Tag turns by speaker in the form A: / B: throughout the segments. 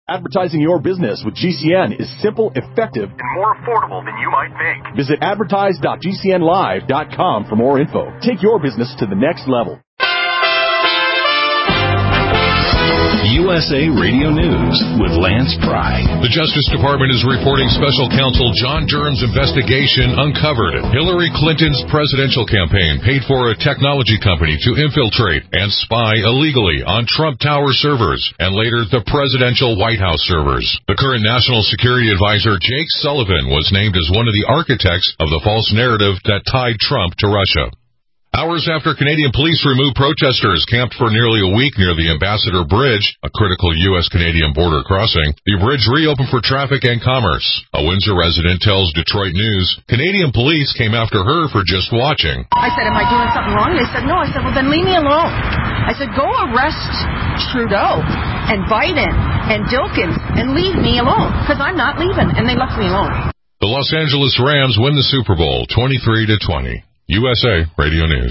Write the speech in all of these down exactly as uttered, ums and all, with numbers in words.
A: Advertising your business with G C N is simple, effective, and more affordable than you might think. Visit advertise dot g c n live dot com for more info. Take your business to the next level.
B: U S A Radio News with Lance Pry.
C: The Justice Department is reporting Special Counsel John Durham's investigation uncovered Hillary Clinton's presidential campaign paid for a technology company to infiltrate and spy illegally on Trump Tower servers and later the presidential White House servers. The current National Security Advisor Jake Sullivan was named as one of the architects of the false narrative that tied Trump to Russia. Hours after Canadian police removed protesters camped for nearly a week near the Ambassador Bridge, a critical U S Canadian border crossing, the bridge reopened for traffic and commerce. A Windsor resident tells Detroit News Canadian police came after her for just watching.
D: I said, am I doing something wrong? They said, no. I said, well, then leave me alone. I said, go arrest Trudeau and Biden and Dilkins and leave me alone, because I'm not leaving. And they left me alone.
C: The Los Angeles Rams win the Super Bowl twenty-three to twenty. U S A Radio News.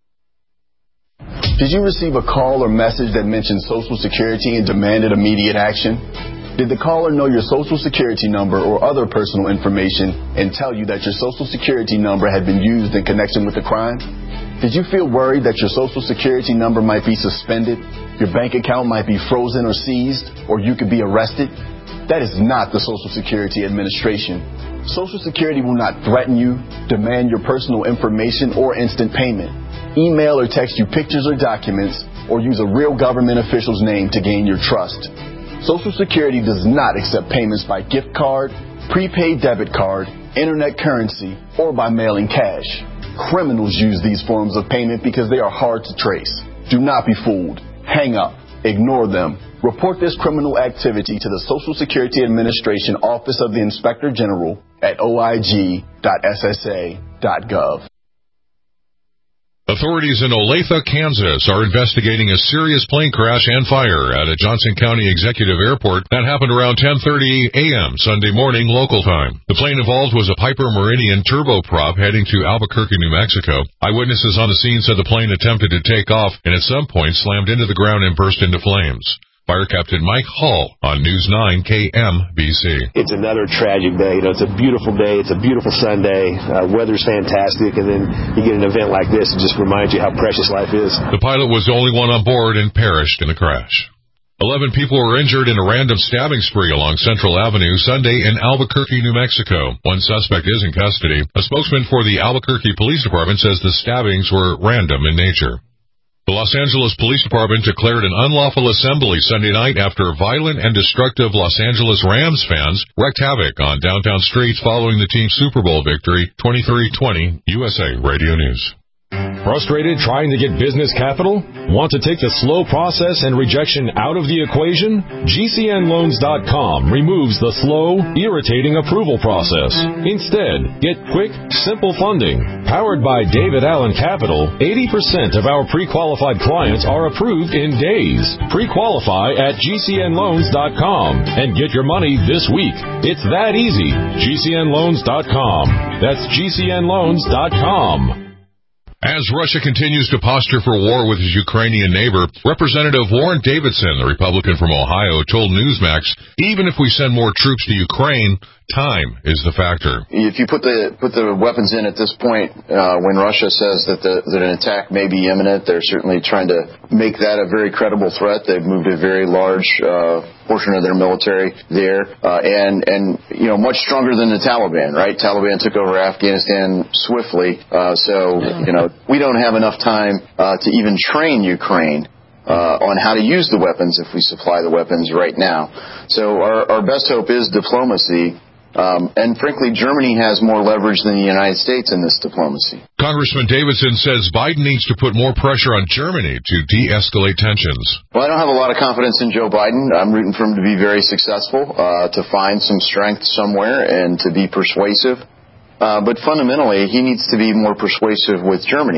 E: Did you receive a call or message that mentioned Social Security and demanded immediate action? Did the caller know your Social Security number or other personal information and tell you that your Social Security number had been used in connection with the crime? Did you feel worried that your Social Security number might be suspended, your bank account might be frozen or seized, or you could be arrested? That is not the Social Security Administration. Social Security will not threaten you, demand your personal information, or instant payment, email or text you pictures or documents, or use a real government official's name to gain your trust. Social Security does not accept payments by gift card, prepaid debit card, internet currency, or by mailing cash. Criminals use these forms of payment because they are hard to trace. Do not be fooled. Hang up. Ignore them. Report this criminal activity to the Social Security Administration Office of the Inspector General at o i g dot s s a dot gov.
C: Authorities in Olathe, Kansas are investigating a serious plane crash and fire at a Johnson County Executive Airport that happened around ten thirty a.m. Sunday morning local time. The plane involved was a Piper Meridian turboprop heading to Albuquerque, New Mexico. Eyewitnesses on the scene said the plane attempted to take off and at some point slammed into the ground and burst into flames. Fire Captain Mike Hall on News nine K M B C.
F: It's another tragic day. You know, it's a beautiful day. It's a beautiful Sunday. Uh, weather's fantastic, and then you get an event like this, it just reminds you how precious life is.
C: The pilot was the only one on board and perished in the crash. Eleven people were injured in a random stabbing spree along Central Avenue Sunday in Albuquerque, New Mexico. One suspect is in custody. A spokesman for the Albuquerque Police Department says the stabbings were random in nature. The Los Angeles Police Department declared an unlawful assembly Sunday night after violent and destructive Los Angeles Rams fans wreaked havoc on downtown streets following the team's Super Bowl victory, twenty-three twenty. U S A Radio News.
G: Frustrated trying to get business capital? Want to take the slow process and rejection out of the equation? G C N loans dot com removes the slow, irritating approval process. Instead, get quick, simple funding. Powered by David Allen Capital, eighty percent of our pre-qualified clients are approved in days. Pre-qualify at G C N loans dot com and get your money this week. It's that easy. G C N loans dot com. That's G C N loans dot com.
C: As Russia continues to posture for war with his Ukrainian neighbor, Representative Warren Davidson, the Republican from Ohio, told Newsmax, even if we send more troops to Ukraine, time is the factor.
H: If you put the put the weapons in at this point, uh, when Russia says that, the, that an attack may be imminent, they're certainly trying to make that a very credible threat. They've moved a very large uh, portion of their military there, uh, and, and, you know, much stronger than the Taliban, right? Taliban took over Afghanistan swiftly, uh, so, you know, we don't have enough time uh, to even train Ukraine uh, on how to use the weapons if we supply the weapons right now. So our, our best hope is diplomacy. Um, and frankly, Germany has more leverage than the United States in this diplomacy.
C: Congressman Davidson says Biden needs to put more pressure on Germany to de-escalate tensions.
H: Well, I don't have a lot of confidence in Joe Biden. I'm rooting for him to be very successful, uh, to find some strength somewhere and to be persuasive. Uh, but fundamentally, he needs to be more persuasive with Germany.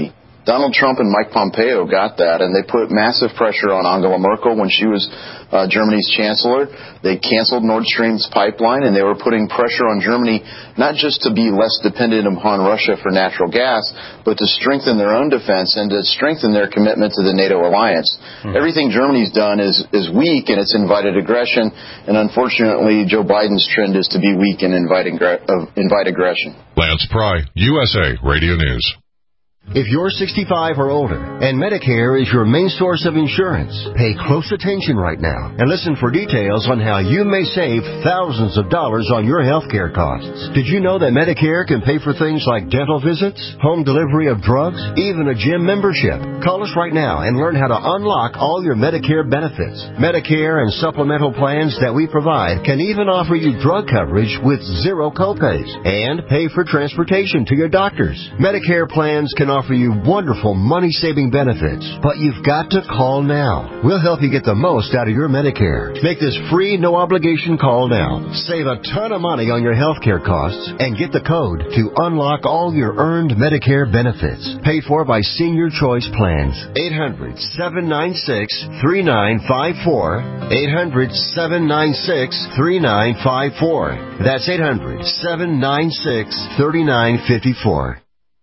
H: Donald Trump and Mike Pompeo got that, and they put massive pressure on Angela Merkel when she was uh, Germany's chancellor. They canceled Nord Stream's pipeline, and they were putting pressure on Germany not just to be less dependent upon Russia for natural gas, but to strengthen their own defense and to strengthen their commitment to the NATO alliance. Mm-hmm. Everything Germany's done is, is weak, and it's invited aggression, and unfortunately, Joe Biden's trend is to be weak and invite, uh, invite aggression.
C: Lance Pry, U S A Radio News.
I: If you're sixty-five or older and Medicare is your main source of insurance, pay close attention right now and listen for details on how you may save thousands of dollars on your health care costs. Did you know that Medicare can pay for things like dental visits, home delivery of drugs, even a gym membership? Call us right now and learn how to unlock all your Medicare benefits. Medicare and supplemental plans that we provide can even offer you drug coverage with zero copays and pay for transportation to your doctors. Medicare plans can offer you wonderful money-saving benefits, but you've got to call now. We'll help you get the most out of your Medicare. Make this free, no-obligation call now. Save a ton of money on your health care costs and get the code to unlock all your earned Medicare benefits. Paid for by Senior Choice Plans. eight hundred, seven nine six, three nine five four. eight hundred, seven nine six, three nine five four. That's eight hundred, seven nine six, three nine five four.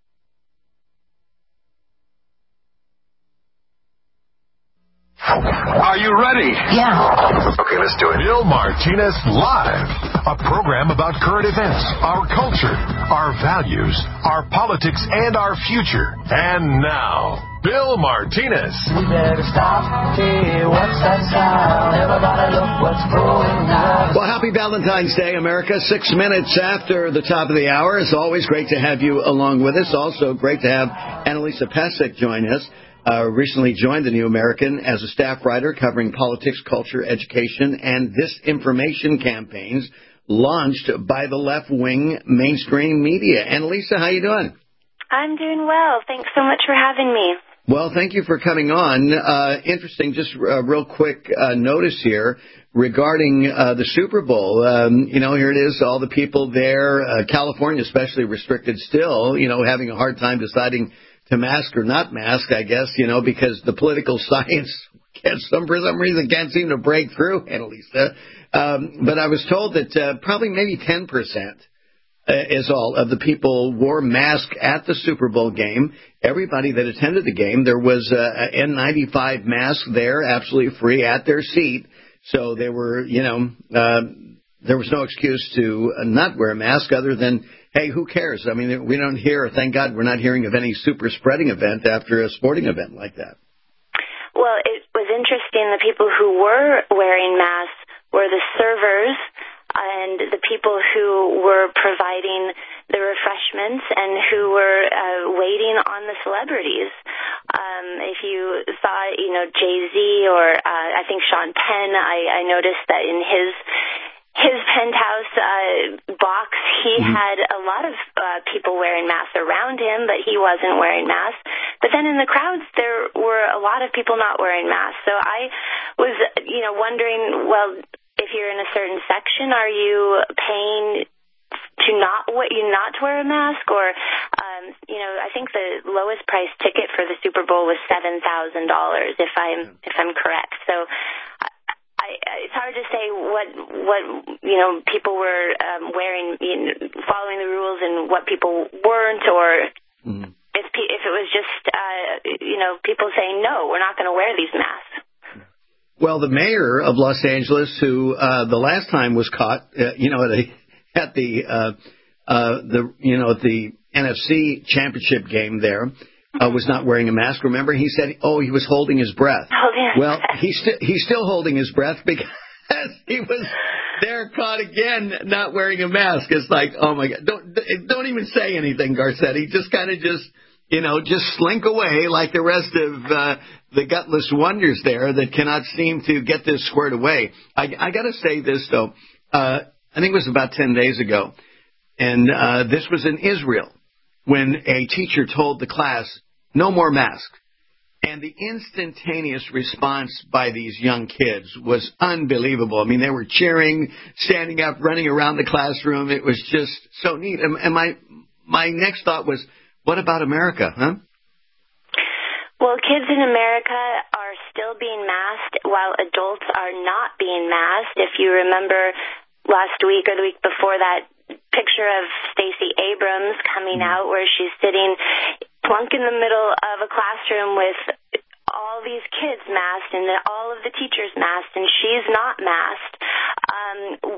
J: Are you ready?
K: Yeah.
J: Okay, let's do it. Bill Martinez Live, a program about current events, our culture, our values, our politics, and our future. And now, Bill Martinez.
K: We better stop. Hey, what's that sound? Everybody look what's going on.
L: Well, happy Valentine's Day, America. Six minutes after the top of the hour. It's always great to have you along with us. Also great to have Annalisa Pesek join us. Uh, recently joined the New American as a staff writer covering politics, culture, education, and disinformation campaigns launched by the left-wing mainstream media. Annalisa, how you doing?
M: I'm doing well. Thanks so much for having me.
L: Well, thank you for coming on. Uh, interesting, just uh, real quick uh, notice here regarding uh, the Super Bowl. Um, you know, here it is, all the people there, uh, California especially restricted still, you know, having a hard time deciding to mask or not mask, I guess, you know, because the political science can't, some, for some reason can't seem to break through, Annalisa. Um, but I was told that uh, probably maybe ten percent uh, is all of the people wore masks at the Super Bowl game. Everybody that attended the game, there was uh, an N ninety-five mask there, absolutely free at their seat. So they were, you know, uh, there was no excuse to not wear a mask other than, hey, who cares? I mean, we don't hear, thank God we're not hearing of any super spreading event after a sporting event like that.
M: Well, it was interesting. The people who were wearing masks were the servers and the people who were providing the refreshments and who were uh, waiting on the celebrities. Um, if you saw, you know, Jay-Z or uh, I think Sean Penn, I, I noticed that in his His penthouse uh, box, he mm-hmm. had a lot of uh, people wearing masks around him, but he wasn't wearing masks. But then in the crowds, there were a lot of people not wearing masks. So I was, you know, wondering, well, if you're in a certain section, are you paying to not what you not to wear a mask? Or, um, you know, I think the lowest price ticket for the Super Bowl was seven thousand dollars, if I'm if I'm correct. So. I, it's hard to say what, what you know, people were um, wearing, you know, following the rules and what people weren't, or mm-hmm. if if it was just, uh, you know, people saying, no, we're not going to wear these masks.
L: Well, the mayor of Los Angeles, who uh, the last time was caught, uh, you know, at, a, at the, uh, uh, the, you know, at the N F C championship game there, Uh, was not wearing a mask. Remember, he said, oh, he was holding his breath.
M: Holding his
L: well,
M: breath.
L: he's, sti- he's still holding his breath because he was there caught again not wearing a mask. It's like, oh, my God. Don't, don't even say anything, Garcetti. Just kind of just, you know, just slink away like the rest of uh, the gutless wonders there that cannot seem to get this squared away. I, I got to say this, though. Uh, I think it was about ten days ago, and uh, this was in Israel, when a teacher told the class, no more masks. And the instantaneous response by these young kids was unbelievable. I mean, they were cheering, standing up, running around the classroom. It was just so neat. And, and my my next thought was, what about America, huh?
M: Well, kids in America are still being masked while adults are not being masked. If you remember last week or the week before that picture of Stacey Abrams coming out where she's sitting plunk in the middle of a classroom with all these kids masked and all of the teachers masked, and she's not masked. Um,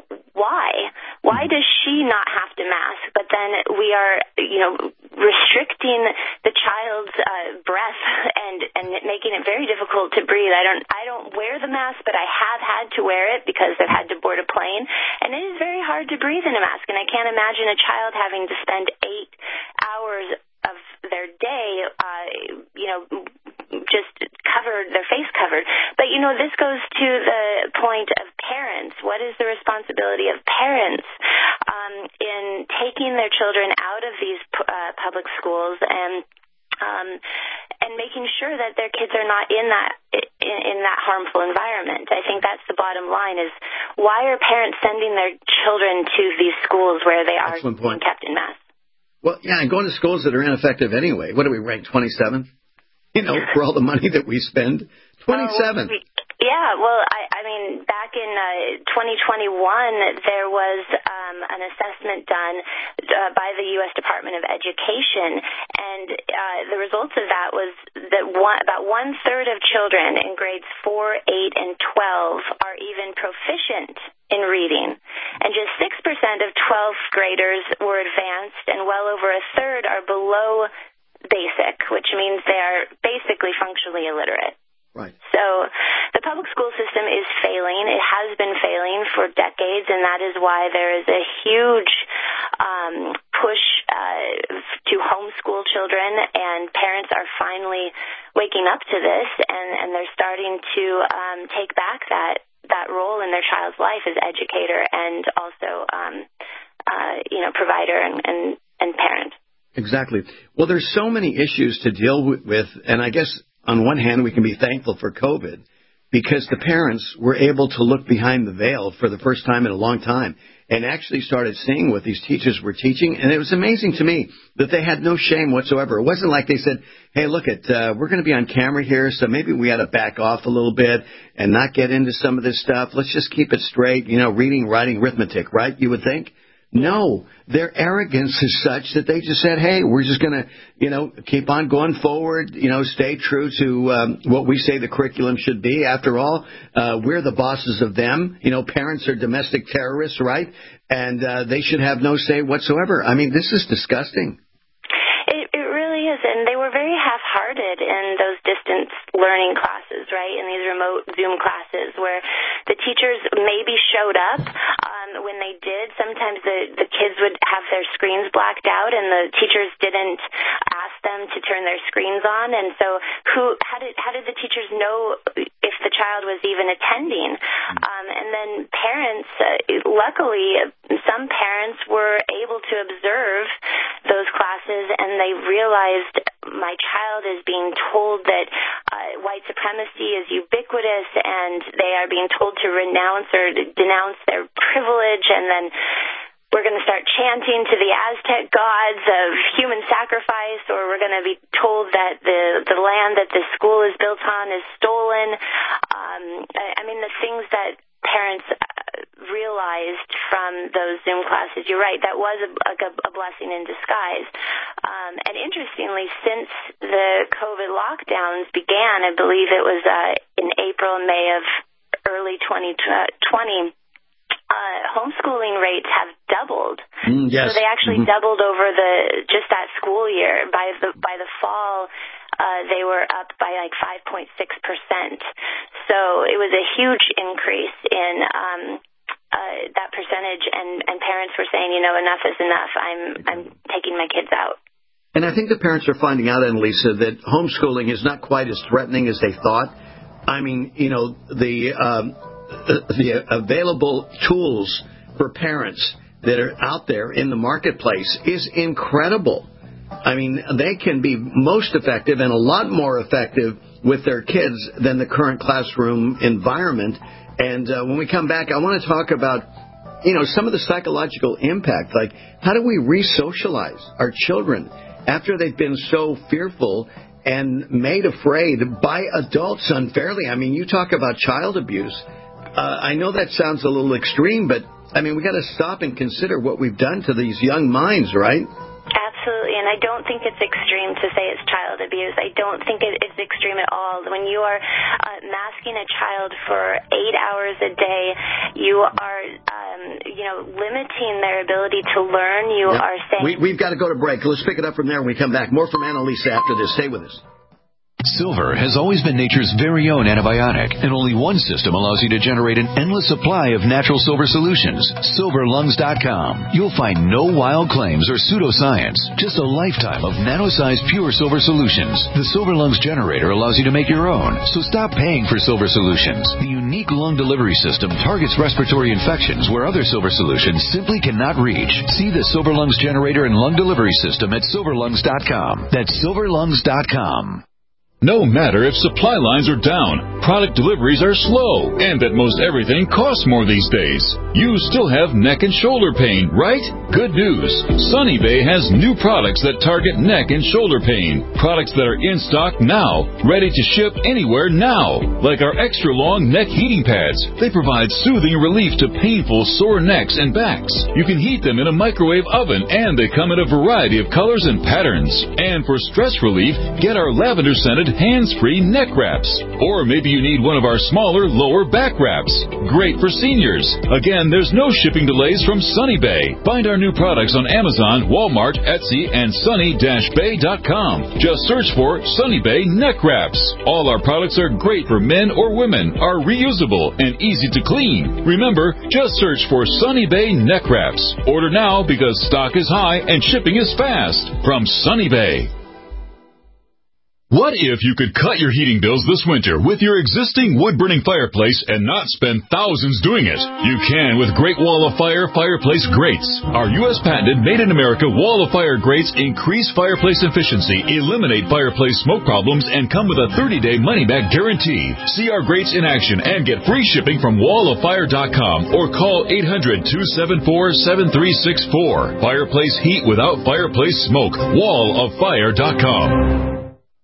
M: why? Why does she not have to mask? But then we are, you know, restricting the child's uh, breath and and making it very difficult to breathe. I don't I don't wear the mask, but I have had to wear it because I've had to board a plane, and it is very hard to breathe in a mask. And I can't imagine a child having to spend eight hours of their day, uh, you know, just covered, their face covered. But, you know, this goes to the point of parents. What is the responsibility of parents um, in taking their children out of these uh, public schools and um, and making sure that their kids are not in that in, in that harmful environment? I think that's the bottom line: is why are parents sending their children to these schools where they are being kept in mass?
L: Well, yeah, and going to schools that are ineffective anyway. What do we rank, twenty-seventh? You know, for all the money that we spend, twenty-seventh.
M: Uh, yeah, well, I, I mean, back in uh, twenty twenty-one, there was um, an assessment done uh, by the U S Department of Education, and uh, the results of that was that one, about one-third of children in grades four, eight, and twelve are even proficient in reading, and just six percent of twelfth graders were advanced, and well over a third are below basic, which means they are basically functionally illiterate.
L: Right.
M: So the public school system is failing. It has been failing for decades, and that is why there is a huge um, push uh, to homeschool children, and parents are finally waking up to this, and, and they're starting to um, take back that, that role in their child's life as educator and also, um, uh, you know, provider and, and, and parent.
L: Exactly. Well, there's so many issues to deal with, and I guess on one hand we can be thankful for COVID because the parents were able to look behind the veil for the first time in a long time and actually started seeing what these teachers were teaching. And it was amazing to me that they had no shame whatsoever. It wasn't like they said, hey, look, at uh, we're going to be on camera here, so maybe we ought to back off a little bit and not get into some of this stuff. Let's just keep it straight, you know, reading, writing, arithmetic, right, you would think? No, their arrogance is such that they just said, hey, we're just going to, you know, keep on going forward, you know, stay true to um, what we say the curriculum should be. After all, uh, we're the bosses of them. You know, parents are domestic terrorists, right? And uh, they should have no say whatsoever. I mean, this is disgusting.
M: It, it really is. And they were very half-hearted in those distance learning classes, right, in these remote Zoom classes where the teachers maybe showed up. Um, when they did, sometimes the, the kids would have their screens blacked out and the teachers didn't ask them to turn their screens on. And so who, how did, how did the teachers know if the child was even attending? Um, and then parents, uh, luckily, some parents were able to observe those classes and they realized my child is being told that uh, white supremacy is ubiquitous and they are being told to renounce or denounce their privilege, and then we're going to start chanting to the Aztec gods of human sacrifice, or we're going to be told that the the land that the school is built on is stolen. Um, I, I mean, the things that parents realized from those Zoom classes, you're right, that was a, a, a blessing in disguise. Um, and interestingly, since the COVID lockdowns began, I believe it was uh, in April and May of early twenty twenty, uh, homeschooling rates have doubled.
L: Mm, yes.
M: So they actually mm-hmm. doubled over the just that school year. By the by the fall, uh, they were up by like five point six percent. So it was a huge increase in um, uh, that percentage, and, and parents were saying, you know, enough is enough. I'm I'm taking my kids out.
L: And I think the parents are finding out, Annalisa, that homeschooling is not quite as threatening as they thought. I mean, you know, the um, the available tools for parents that are out there in the marketplace is incredible. I mean, they can be most effective and a lot more effective with their kids than the current classroom environment. And uh, when we come back, I want to talk about, you know, some of the psychological impact. Like, how do we re-socialize our children after they've been so fearful and made afraid by adults unfairly. I mean, you talk about child abuse. Uh, I know that sounds a little extreme, but, I mean, we got to stop and consider what we've done to these young minds, right?
M: Absolutely, and I don't think it's extreme to say it's child abuse. I don't think it is extreme at all. When you are uh, masking a child for eight hours a day, you are, um, you know, limiting their ability to learn. You
L: Yep.
M: are saying...
L: We, we've got to go to break. Let's pick it up from there when we come back. More from Annalisa after this. Stay with us.
N: Silver has always been nature's very own antibiotic, and only one system allows you to generate an endless supply of natural silver solutions. silver lungs dot com. You'll find no wild claims or pseudoscience, just a lifetime of nano-sized pure silver solutions. The Silver Lungs generator allows you to make your own, so stop paying for silver solutions. The unique lung delivery system targets respiratory infections where other silver solutions simply cannot reach. See the Silver Lungs generator and lung delivery system at silver lungs dot com. That's silver lungs dot com.
O: No matter if supply lines are down, product deliveries are slow, and that most everything costs more these days, you still have neck and shoulder pain, right? Good news. Sunny Bay has new products that target neck and shoulder pain. Products that are in stock now, ready to ship anywhere now. Like our extra long neck heating pads. They provide soothing relief to painful sore necks and backs. You can heat them in a microwave oven, and they come in a variety of colors and patterns. And for stress relief, get our lavender scented hands-free neck wraps. Or maybe you need one of our smaller lower back wraps. Great for seniors. Again, there's no shipping delays from Sunny Bay. Find our new products on Amazon, Walmart, Etsy, and sunny dash bay dot com. Just search for Sunny Bay neck wraps. All our products are great for men or women, are reusable, and easy to clean. Remember, just search for Sunny Bay neck wraps. Order now because stock is high and shipping is fast. From Sunny Bay.
C: What if you could cut your heating bills this winter with your existing wood-burning fireplace and not spend thousands doing it? You can with Great Wall of Fire fireplace grates. Our U S patented made-in-America Wall of Fire grates increase fireplace efficiency, eliminate fireplace smoke problems, and come with a thirty-day money-back guarantee. See our grates in action and get free shipping from wall of fire dot com or call eight hundred, two seven four, seven three six four. Fireplace heat without fireplace smoke. wall of fire dot com.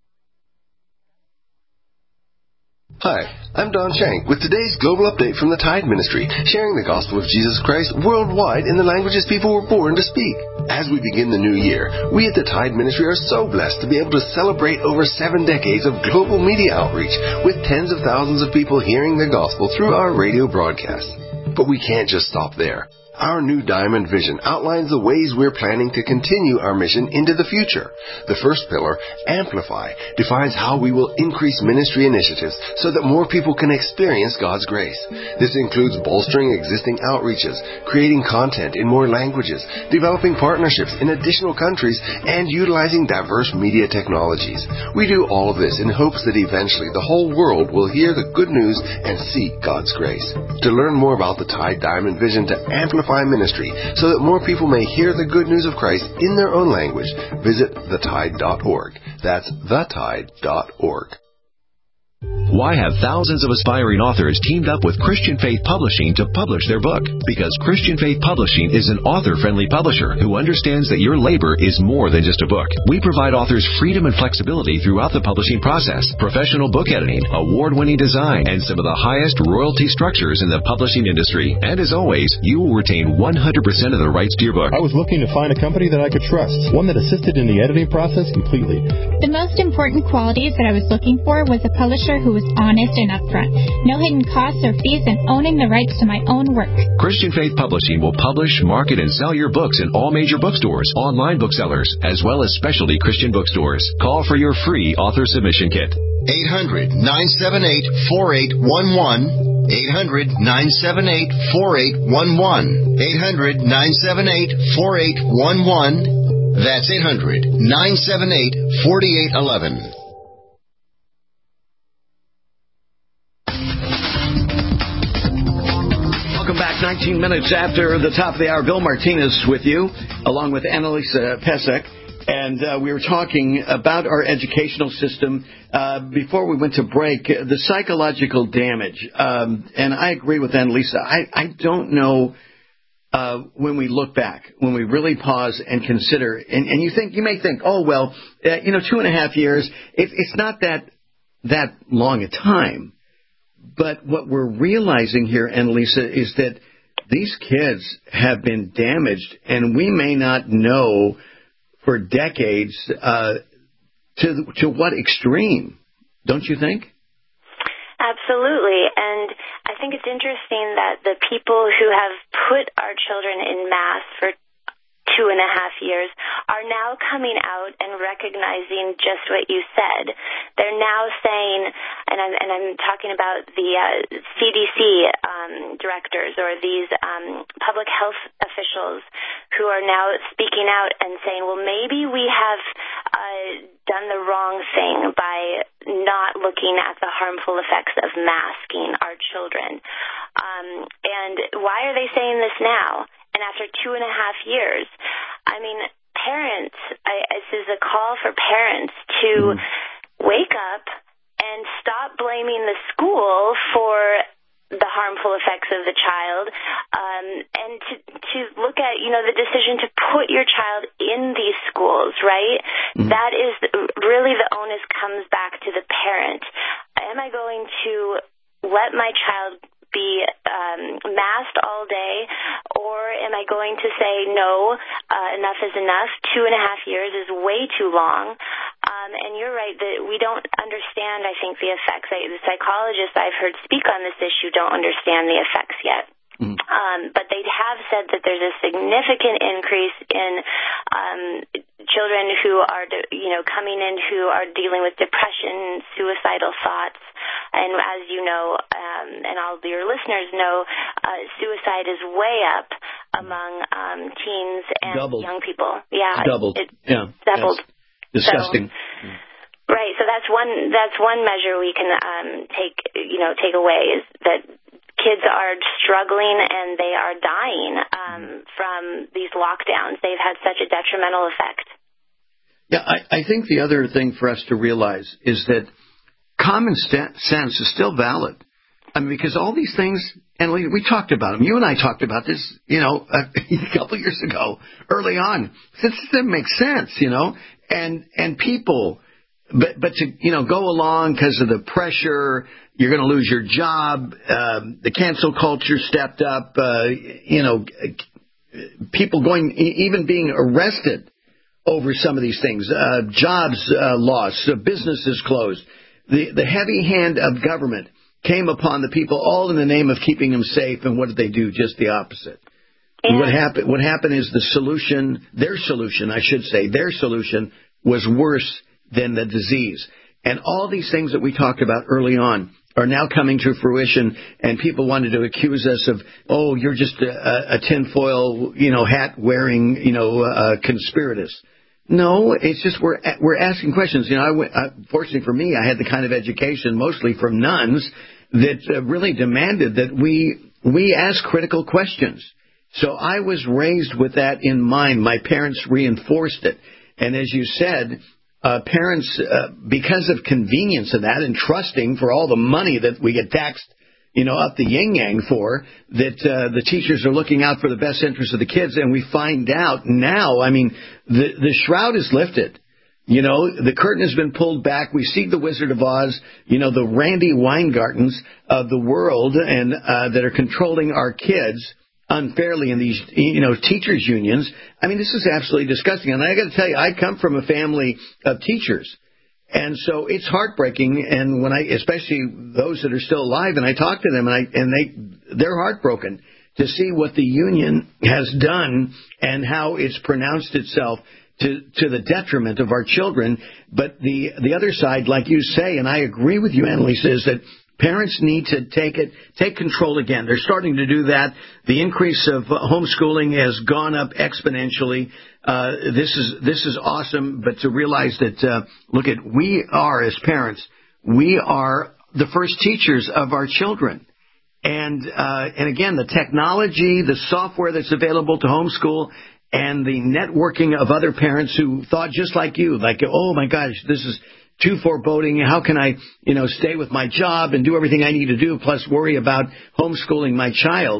P: Hi, I'm Don Shank with today's Global Update from the Tide Ministry, sharing the gospel of Jesus Christ worldwide in the languages people were born to speak. As we begin the new year, we at the Tide Ministry are so blessed to be able to celebrate over seven decades of global media outreach with tens of thousands of people hearing the gospel through our radio broadcasts. But we can't just stop there. Our new Diamond Vision outlines the ways we're planning to continue our mission into the future. The first pillar, Amplify, defines how we will increase ministry initiatives so that more people can experience God's grace. This includes bolstering existing outreaches, creating content in more languages, developing partnerships in additional countries, and utilizing diverse media technologies. We do all of this in hopes that eventually the whole world will hear the good news and seek God's grace. To learn more about the Tide Diamond Vision to amplify ministry so that more people may hear the good news of Christ in their own language, visit the tide dot org. That's the tide dot org.
N: Why have thousands of aspiring authors teamed up with Christian Faith Publishing to publish their book? Because Christian Faith Publishing is an author-friendly publisher who understands that your labor is more than just a book. We provide authors freedom and flexibility throughout the publishing process, professional book editing, award-winning design, and some of the highest royalty structures in the publishing industry. And as always, you will retain one hundred percent of the rights to your book.
Q: I was looking to find a company that I could trust, one that assisted in the editing process completely.
R: The most important qualities that I was looking for was a publisher who was honest and upfront. No hidden costs or fees, and owning the rights to my own work.
N: Christian Faith Publishing will publish, market, and sell your books in all major bookstores, online booksellers, as well as specialty Christian bookstores. Call for your free author submission kit.
I: eight hundred, nine seven eight, four eight one one. eight hundred, nine seven eight, four eight one one. eight hundred, nine seven eight, four eight one one. That's eight hundred, nine seven eight, four eight one one.
L: Welcome back. nineteen minutes after the top of the hour, Bill Martinez with you, along with Annalisa Pesek. And uh, we were talking about our educational system uh, before we went to break, the psychological damage. Um, and I agree with Annalisa. I, I don't know uh, when we look back, when we really pause and consider, and, and you think, you may think, oh, well, uh, you know, two and a half years, it, it's not that that long a time. But what we're realizing here, Annalisa, is that these kids have been damaged, and we may not know for decades uh, to to what extreme, don't you think?
M: Absolutely. And I think it's interesting that the people who have put our children in mass for two and a half years are now coming out and recognizing just what you said. They're now saying, and I'm, and I'm talking about the uh, C D C um, directors or these um, public health officials who are now speaking out and saying, well, maybe we have uh, done the wrong thing by not looking at the harmful effects of masking our children. Um, and why are they saying this now? And after two and a half years, I mean, parents, I, this is a call for parents to mm. wake up and stop blaming the school for the harmful effects of the child, um, and to, to look at, you know, the decision to put your child in these schools, right? Mm. That is really the onus comes back to the parent. Am I going to let my child be um, masked all day, or am I going to say, no, uh, enough is enough? Two and a half years is way too long. Um, and you're right that we don't understand, I think, the effects. I, the psychologists I've heard speak on this issue don't understand the effects yet. Mm. Um, but they have said that there's a significant increase in um, children who are, you know, coming in who are dealing with depression, suicidal thoughts. And as you know, um, and all of your listeners know, uh, suicide is way up among um, teens and doubled. Young people. Yeah,
L: doubled.
M: It,
L: yeah,
M: doubled.
L: That's disgusting.
M: So, right. So that's one. That's one measure we can um, take. You know, take away is that kids are struggling and they are dying um, from these lockdowns. They've had such a detrimental effect.
L: Yeah, I, I think the other thing for us to realize is that common st- sense is still valid. I mean, because all these things, and we, we talked about them. You and I talked about this, you know, a, a couple of years ago, early on. This doesn't make sense, you know, and and people, but but to you know go along because of the pressure. You're going to lose your job. Um, the cancel culture stepped up. Uh, you know, people going, even being arrested over some of these things. Uh, jobs uh, lost. Uh, businesses closed. The the heavy hand of government came upon the people, all in the name of keeping them safe. And what did they do? Just the opposite. Yeah. And what happened? What happened is the solution, their solution, I should say, their solution was worse than the disease. And all these things that we talked about early on are now coming to fruition, and people wanted to accuse us of, oh, you're just a, a tinfoil, you know, hat-wearing, you know, uh, conspiratist. No, it's just we're we're asking questions. You know, I went, uh, fortunately for me, I had the kind of education, mostly from nuns, that uh, really demanded that we we ask critical questions. So I was raised with that in mind. My parents reinforced it, and as you said. Uh, parents, uh, because of convenience of that and trusting for all the money that we get taxed, you know, up the yin-yang for, that uh, the teachers are looking out for the best interest of the kids. And we find out now, I mean, the, the shroud is lifted. You know, the curtain has been pulled back. We see the Wizard of Oz, you know, the Randy Weingartens of the world and uh, that are controlling our kids unfairly in these, you know, teachers' unions. I mean, this is absolutely disgusting. And I got to tell you, I come from a family of teachers. And so it's heartbreaking. And when I, especially those that are still alive, and I talk to them and I, and they, they're heartbroken to see what the union has done and how it's pronounced itself to, to the detriment of our children. But the, the other side, like you say, and I agree with you, Annalisa, is that parents need to take it, take control again. They're starting to do that. The increase of homeschooling has gone up exponentially. Uh, this is this is awesome. But to realize that, uh, look at, we are as parents, we are the first teachers of our children. And uh, and again, the technology, the software that's available to homeschool, and the networking of other parents who thought just like you, like, oh my gosh, this is too foreboding. How can I, you know, stay with my job and do everything I need to do, plus worry about homeschooling my child?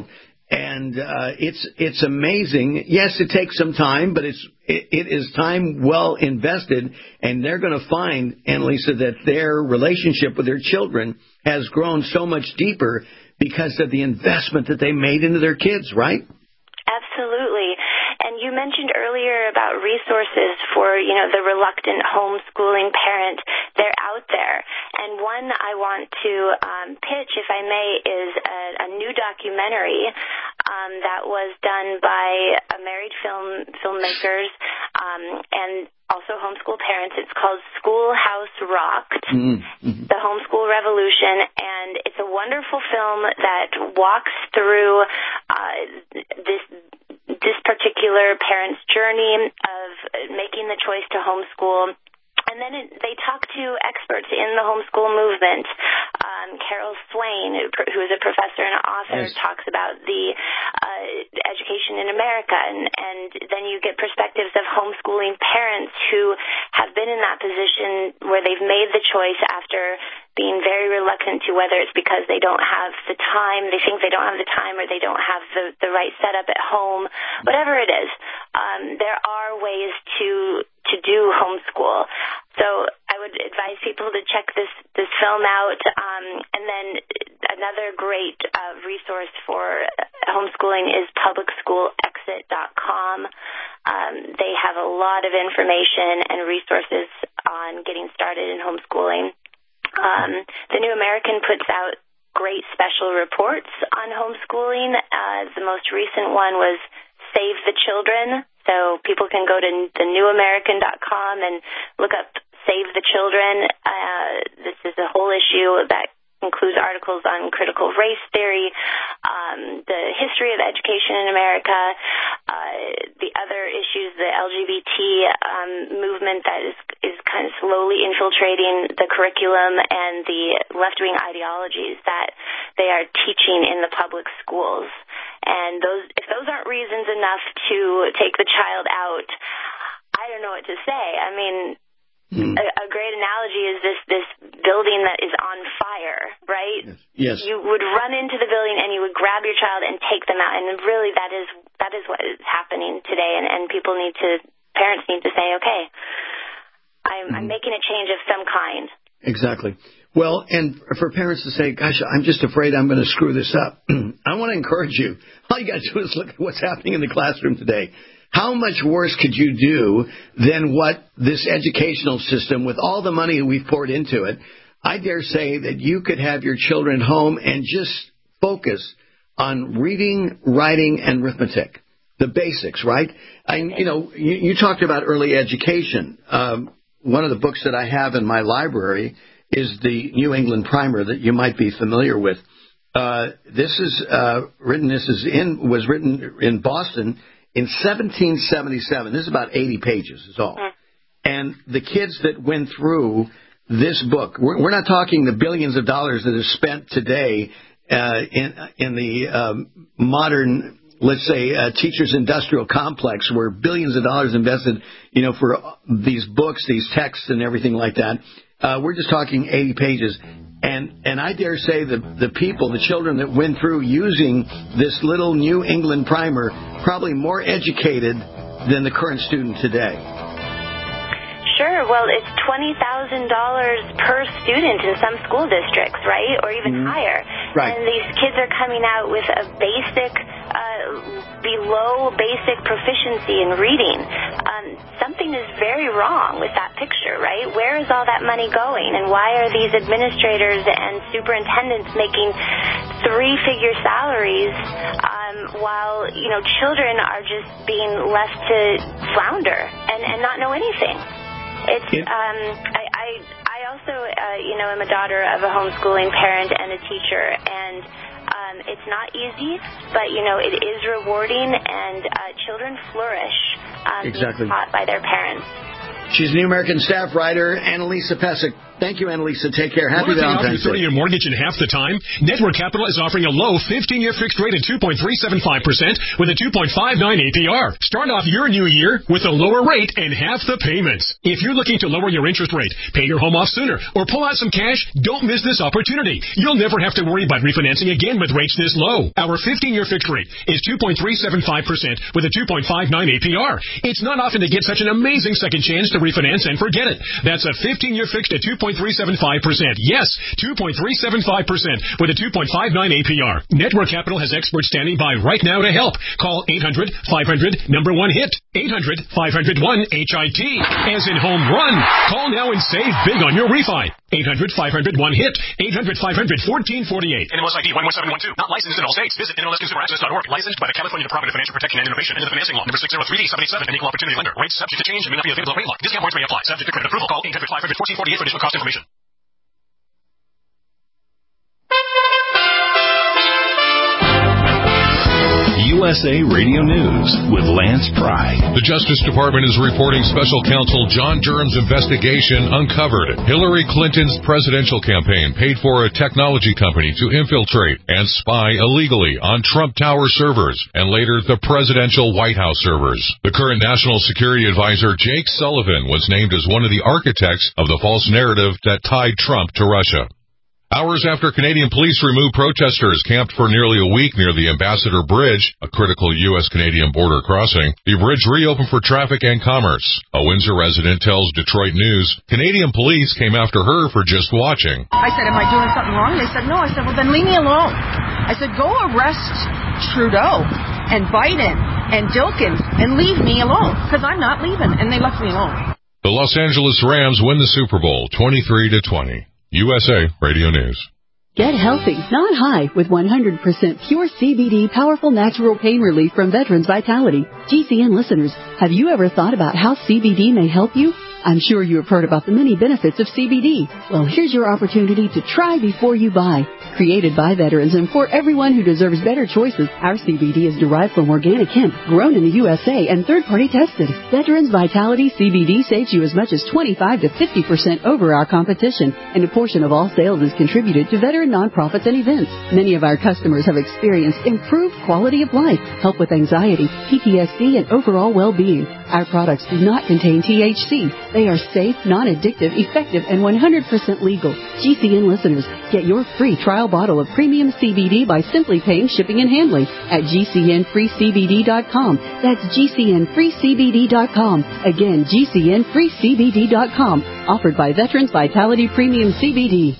L: And uh, it's it's amazing. Yes, it takes some time, but it's it, it is time well invested, and they're going to find, Annalisa, that their relationship with their children has grown so much deeper because of the investment that they made into their kids, right?
M: Absolutely. And you mentioned earlier about resources for, you know, the reluctant homeschooling parent. They're out there. And one I want to um, pitch, if I may, is a, a new documentary um, that was done by a married film filmmakers um, and also homeschool parents. It's called Schoolhouse Rocked, mm-hmm. The Homeschool Revolution, and it's a wonderful film that walks through uh, this this particular parent's journey of making the choice to homeschool. And then it, they talk to experts in the homeschool movement. Um, Carol Swain, who is a professor and author, yes. talks about the uh, education in America. And, and then you get perspectives of homeschooling parents who have been in that position where they've made the choice after being very reluctant to, whether it's because they don't have the time, they think they don't have the time, or they don't have the, the right setup at home, whatever it is. Um, there are ways to to do homeschool. So I would advise people to check this, this film out. Um, and then another great uh, resource for homeschooling is public school exit dot com. Um, they have a lot of information and resources on getting started in homeschooling. Um, the New American puts out great special reports on homeschooling. Uh, the most recent one was Save the Children. So people can go to the new american dot com and look up Save the Children. Uh, this is a whole issue that includes articles on critical race theory, um, the history of education in America, uh, the other issues, the L G B T um, movement that is is kind of slowly infiltrating the curriculum, and the left-wing ideologies that they are teaching in the public schools. And those, if those aren't reasons enough to take the child out, I don't know what to say. I mean, Mm. A, a great analogy is this, this building that is on fire, right?
L: Yes.
M: You would run into the building and you would grab your child and take them out. And really that is that is what is happening today. And, and people need to, parents need to say, okay, I'm, mm. I'm making a change of some kind.
L: Exactly. Well, and for parents to say, gosh, I'm just afraid I'm going to screw this up. I want to encourage you. All you got to do is look at what's happening in the classroom today. How much worse could you do than what this educational system, with all the money we've poured into it, I dare say that you could have your children home and just focus on reading, writing, and arithmetic, the basics, right? I, you know, you, you talked about early education. Um, one of the books that I have in my library is the New England Primer that you might be familiar with. Uh, this is uh, written. This is in was written in Boston in seventeen seventy-seven. This is about eighty pages is all. Mm. And the kids that went through this book, we're, we're not talking the billions of dollars that is spent today uh, in in the um, modern, let's say, uh, teachers' industrial complex, where billions of dollars invested, you know, for these books, these texts, and everything like that. Uh, we're just talking eighty pages. And and I dare say the the people, the children that went through using this little New England Primer, probably more educated than the current student today.
M: Sure. Well, it's twenty thousand dollars per student in some school districts, right? Or even mm-hmm. higher.
L: Right.
M: And these kids are coming out with a basic, uh, below basic proficiency in reading. Um, something is very wrong with that picture, right? Where is all that money going? And why are these administrators and superintendents making three-figure salaries um, while, you know, children are just being left to flounder and, and not know anything? It's, um, I, I, I also, uh, you know, am a daughter of a homeschooling parent and a teacher, and um, it's not easy, but, you know, it is rewarding, and uh, children flourish um,
L: exactly.
M: being taught by their parents.
L: She's New American staff writer Annalisa Pesek Thank you, Annalisa. Take care. Happy Valentine's Day.
S: thirty-year mortgage in half the time? Network Capital is offering a low fifteen-year fixed rate at two point three seven five percent with a two point five nine A P R. Start off your new year with a lower rate and half the payments. If you're looking to lower your interest rate, pay your home off sooner, or pull out some cash, don't miss this opportunity. You'll never have to worry about refinancing again with rates this low. Our fifteen-year fixed rate is two point three seven five percent with a two point five nine A P R. It's not often to get such an amazing second chance to refinance and forget it. That's a fifteen-year fixed at two point three seven five percent. Yes, two point three seven five percent with a two point five nine A P R. Network Capital has experts standing by right now to help. Call eight hundred five hundred number one hit. eight hundred five hundred one H I T. As in home run. Call now and save big on your refi. eight hundred five hundred one hit. eight hundred five hundred fourteen forty-eight. N M L S I D one one seven one two. Not licensed in all states. Visit N M L S consumer access dot org. Licensed by the California Department of Financial Protection and Innovation under the financing law number six zero three D seven eight seven. An equal opportunity lender. Rates subject to change and may not be available at rate lock. Discount points may apply. Subject to credit approval. Call eight hundred five hundred fourteen forty-eight for additional cost information.
B: U S A Radio News with Lance Pry.
C: The Justice Department is reporting Special Counsel John Durham's investigation uncovered Hillary Clinton's presidential campaign paid for a technology company to infiltrate and spy illegally on Trump Tower servers and later the presidential White House servers. The current National Security Advisor Jake Sullivan was named as one of the architects of the false narrative that tied Trump to Russia. Hours after Canadian police removed protesters camped for nearly a week near the Ambassador Bridge, a critical U S Canadian border crossing, the bridge reopened for traffic and commerce. A Windsor resident tells Detroit News Canadian police came after her for just watching.
D: I said, am I doing something wrong? They said, no. I said, well, then leave me alone. I said, go arrest Trudeau and Biden and Dilkins and leave me alone, because I'm not leaving. And they left me alone.
C: The Los Angeles Rams win the Super Bowl twenty-three to twenty. U S A Radio News.
T: Get healthy, not high, with one hundred percent pure C B D powerful natural pain relief from Veterans Vitality. G C N listeners, have you ever thought about how C B D may help you? I'm sure you have heard about the many benefits of C B D. Well, here's your opportunity to try before you buy. Created by veterans and for everyone who deserves better choices, our C B D is derived from organic hemp, grown in the U S A and third-party tested. Veterans Vitality C B D saves you as much as twenty-five to fifty percent over our competition, and a portion of all sales is contributed to veteran nonprofits and events. Many of our customers have experienced improved quality of life, help with anxiety, P T S D, and overall well-being. Our products do not contain T H C. They are safe, non-addictive, effective, and one hundred percent legal. G C N listeners, get your free trial bottle of premium C B D by simply paying shipping and handling at G C N free C B D dot com. That's G C N free C B D dot com. Again, G C N free C B D dot com. Offered by Veterans Vitality Premium C B D.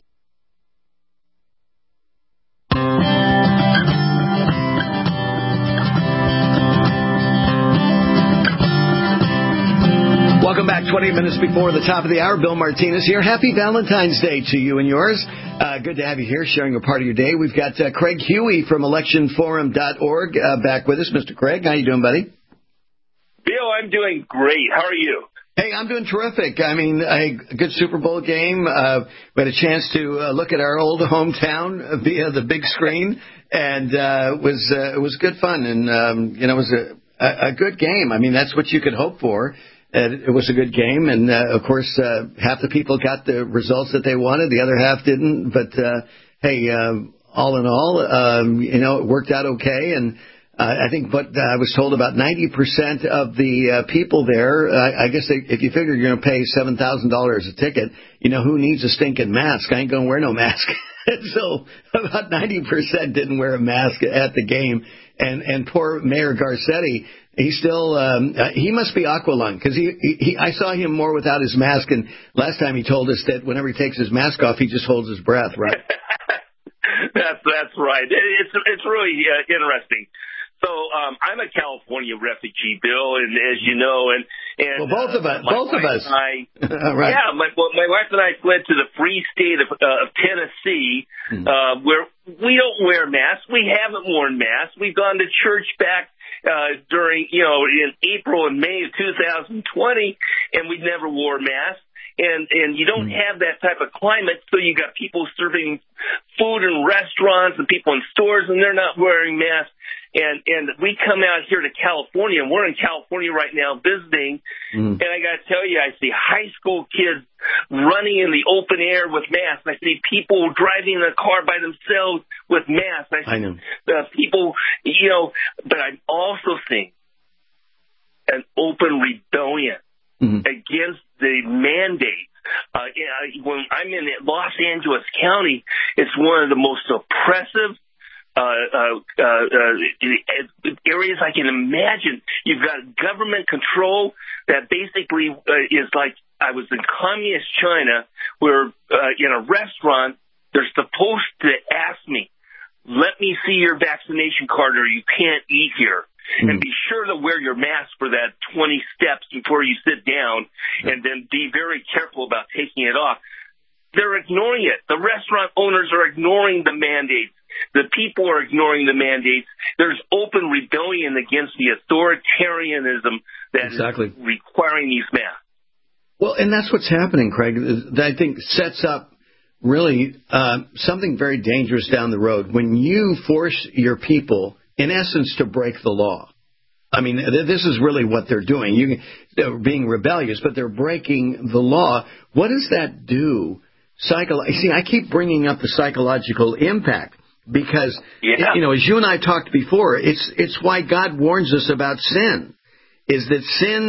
L: Welcome back. twenty minutes before the top of the hour. Bill Martinez here. Happy Valentine's Day to you and yours. Uh, good to have you here sharing a part of your day. We've got uh, Craig Huey from election forum dot org uh, back with us. Mister Craig, how you doing, buddy?
U: Bill, I'm doing great. How are you?
L: Hey, I'm doing terrific. I mean, a good Super Bowl game. Uh, we had a chance to uh, look at our old hometown via the big screen, and uh, it was uh, it was good fun. And, um, you know, it was a, a, a good game. I mean, that's what you could hope for. Uh, it was a good game, and, uh, of course, uh, half the people got the results that they wanted. The other half didn't. But, uh, hey, uh, all in all, um, you know, it worked out okay. And uh, I think what I was told, about ninety percent of the uh, people there, uh, I guess they, if you figure you're going to pay seven thousand dollars a ticket, you know, who needs a stinking mask? I ain't going to wear no mask. So about ninety percent didn't wear a mask at the game. And, and poor Mayor Garcetti, he still, um, uh, he must be aqualung, because he, he, he, I saw him more without his mask, and last time he told us that whenever he takes his mask off, he just holds his breath, right?
U: that's, that's right. It, it's, it's really uh, interesting. So, um, I'm a California refugee, Bill, and as you know, and, and
L: well, both of us,
U: uh,
L: both of us.
U: I,
L: right.
U: Yeah, my, well, my wife and I fled to the free state of, uh, of Tennessee, mm-hmm. uh, where we don't wear masks. We haven't worn masks. We've gone to church back, uh, during, you know, in April and May of two thousand twenty, and we never wore masks. And and you don't have that type of climate, so you got people serving food in restaurants and people in stores, and they're not wearing masks. And and we come out here to California, and we're in California right now visiting, mm. and I got to tell you, I see high school kids running in the open air with masks. I see people driving in a car by themselves with masks. I see
L: I know.
U: Uh, people, you know, but I'm also seeing an open rebellion mm-hmm. against the mandate. Uh, when I'm in Los Angeles County, it's one of the most oppressive uh, uh, uh, uh, areas I can imagine. You've got government control that basically uh, is like I was in communist China, where uh, in a restaurant they're supposed to ask me, "Let me see your vaccination card, or you can't eat here." And be sure to wear your mask for that twenty steps before you sit down, and then be very careful about taking it off. They're ignoring it. The restaurant owners are ignoring the mandates. The people are ignoring the mandates. There's open rebellion against the authoritarianism that exactly. is requiring these masks.
L: Well, and that's what's happening, Craig, that I think sets up really uh, something very dangerous down the road. When you force your people, in essence, to break the law. I mean, this is really what they're doing. You, they're being rebellious, but they're breaking the law. What does that do? Psycho- See, I keep bringing up the psychological impact because, yeah. you know, as you and I talked before, it's it's why God warns us about sin, is that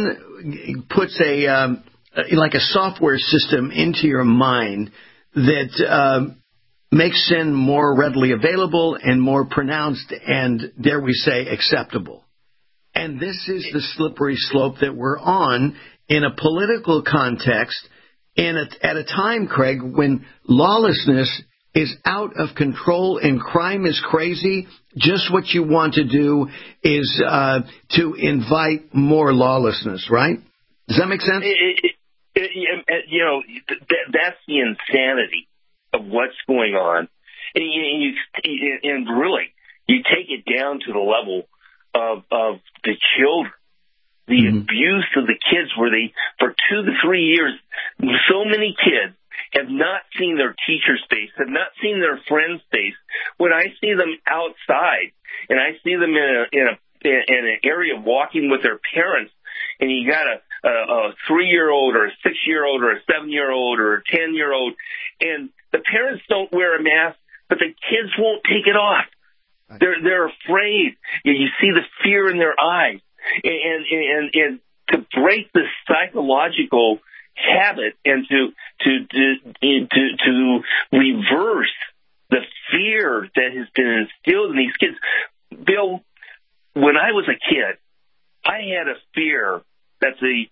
L: sin puts a um, like a software system into your mind that um, makes sin more readily available and more pronounced and, dare we say, acceptable. And this is the slippery slope that we're on in a political context and at a time, Craig, when lawlessness is out of control and crime is crazy. Just what you want to do is uh, to invite more lawlessness, right? Does that make sense?
U: It, it, it, you know, that's the insanity of what's going on. And, you, and really, you take it down to the level of, of the children. The mm-hmm. abuse of the kids where they, for two to three years, so many kids have not seen their teacher's face, have not seen their friend's face. When I see them outside and I see them in a, in a, in an area walking with their parents, and you got a, a, a three-year-old or a six-year-old or a seven-year-old or a ten-year-old, and the parents don't wear a mask, but the kids won't take it off. They're, they're afraid. You, you see the fear in their eyes. And, and and to break the psychological habit and to to to to, to reverse the fear that has been instilled in these kids. Bill, when I was a kid, I had a fear that the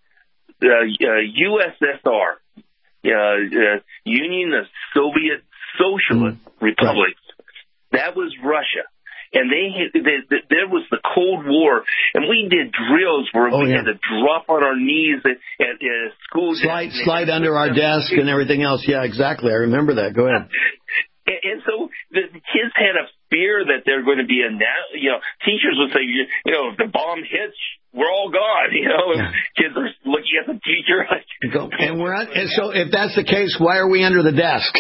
U: uh, uh, U S S R, uh, uh, Union of Soviet Socialist mm-hmm. Republics, that was Russia. And they, they, they, there was the Cold War, and we did drills where oh, we yeah. had to drop on our knees at, at, at school.
L: Slide, slide under our desk and everything else. Yeah, exactly. I remember that. Go ahead.
U: And, and so the, the kids had a fear that they're going to be a, you know, teachers would say, you, you know, if the bomb hits, we're all gone. You know, yeah. Kids are looking at the teacher. Like,
L: and we're on, and so if that's the case, why are we under the desk?